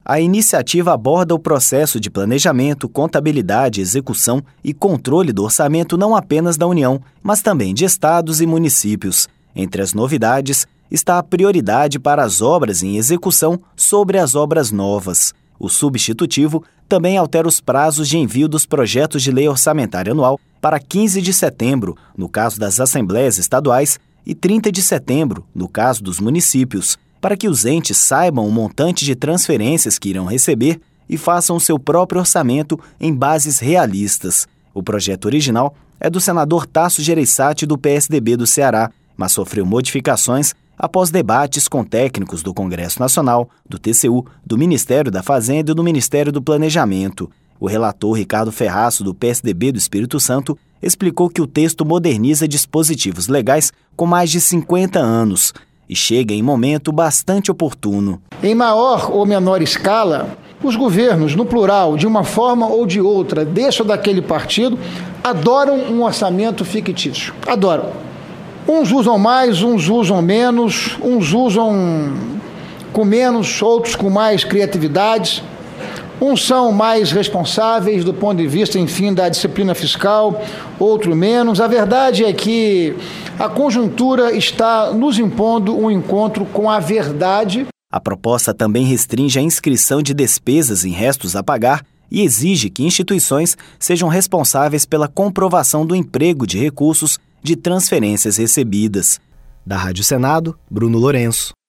A iniciativa aborda o processo de planejamento, contabilidade, execução e controle do orçamento não apenas da União, mas também de estados e municípios. Entre as novidades está a prioridade para as obras em execução sobre as obras novas. O substitutivo também altera os prazos de envio dos projetos de lei orçamentária anual para 15 de setembro, no caso das assembleias estaduais, e 30 de setembro, no caso dos municípios, para que os entes saibam o montante de transferências que irão receber e façam o seu próprio orçamento em bases realistas. O projeto original é do senador Tasso Gereissati, do PSDB do Ceará, mas sofreu modificações após debates com técnicos do Congresso Nacional, do TCU, do Ministério da Fazenda e do Ministério do Planejamento. O relator Ricardo Ferraço, do PSDB do Espírito Santo, explicou que o texto moderniza dispositivos legais com mais de 50 anos e chega em momento bastante oportuno. Em maior ou menor escala, os governos, no plural, de uma forma ou de outra, desse ou daquele partido, adoram um orçamento fictício. Adoram. Uns usam mais, uns usam menos, uns usam com menos, outros com mais criatividade. Uns são mais responsáveis do ponto de vista, enfim, da disciplina fiscal, outro menos. A verdade é que a conjuntura está nos impondo um encontro com a verdade. A proposta também restringe a inscrição de despesas em restos a pagar e exige que instituições sejam responsáveis pela comprovação do emprego de recursos de transferências recebidas. Da Rádio Senado, Bruno Lourenço.